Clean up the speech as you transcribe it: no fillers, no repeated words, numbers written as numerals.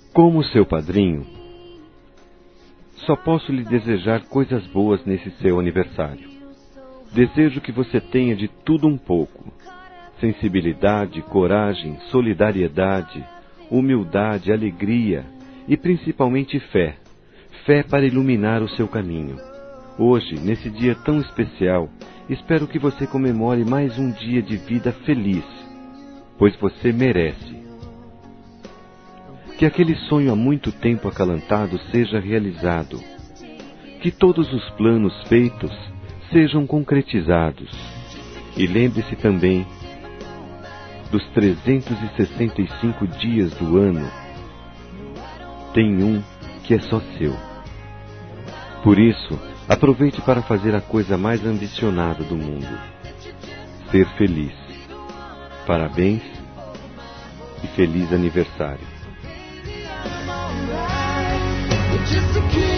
Como seu padrinho, só posso lhe desejar coisas boas nesse seu aniversário. Desejo que você tenha de tudo um pouco: sensibilidade, coragem, solidariedade, humildade, alegria e principalmente fé. Fé para iluminar o seu caminho. Hoje, nesse dia tão especial, espero que você comemore mais um dia de vida feliz, pois você merece. Que aquele sonho há muito tempo acalantado seja realizado. Que todos os planos feitos sejam concretizados. E lembre-se também dos 365 dias do ano. Tem um que é só seu. Por isso, aproveite para fazer a coisa mais ambicionada do mundo: ser feliz. Parabéns e feliz aniversário. Just to keep